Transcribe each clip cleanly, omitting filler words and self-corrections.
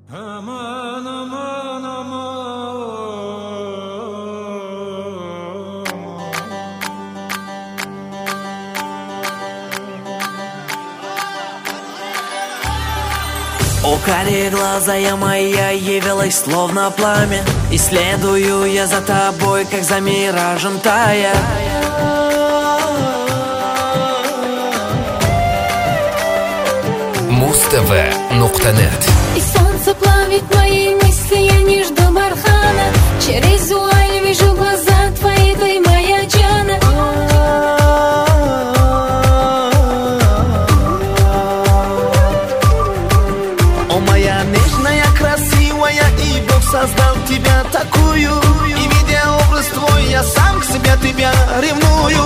Aman aman aman. О, карие глаза моя явилась словно пламя, и следую я за тобой, как за миражем тая. Mustv.net. И солнце плавит мои мысли, я не жду бархана. Через вуаль вижу глаза твои, ты моя Джана. О, моя нежная, красивая, и Бог создал тебя такую. И видя образ твой, я сам к себе тебя ревную.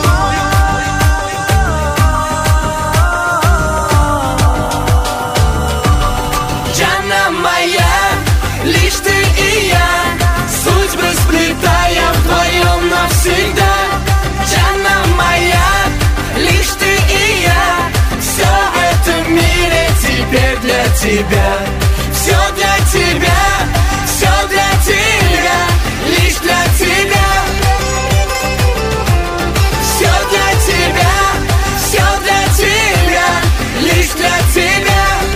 Лишь ты и я, судьбы сплетая вдвоем навсегда. Джанна моя, лишь ты и я, все это в мире теперь для тебя. Все для тебя, все для тебя, лишь для тебя. Все для тебя, все для тебя, лишь для тебя.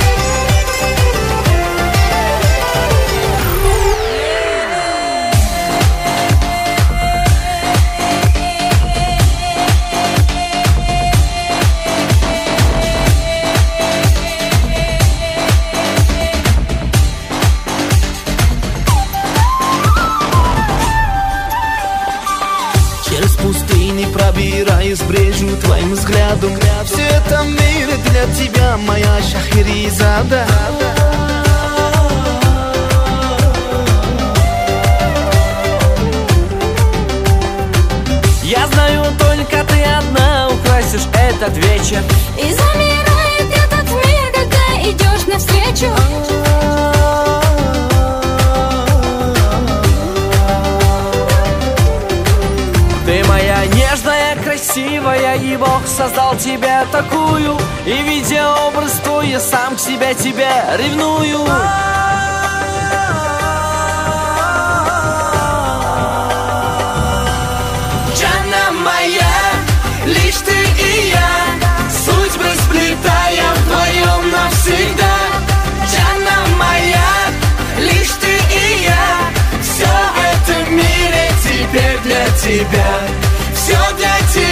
Пробираюсь брежу твоим взглядом. Все это в мире для тебя, моя Шахерезада. Я знаю, только ты одна украсишь этот вечер. И замирает этот мир, когда идешь навстречу. Ты моя нежная, красивая, и Бог создал тебя такую. И видя образ твой, я сам к себе тебя ревную. Джанна моя, лишь ты и я, судьбы сплетая вдвоем навсегда. Джанна моя, лишь ты и я, все это в мире теперь для тебя. Все для тебя.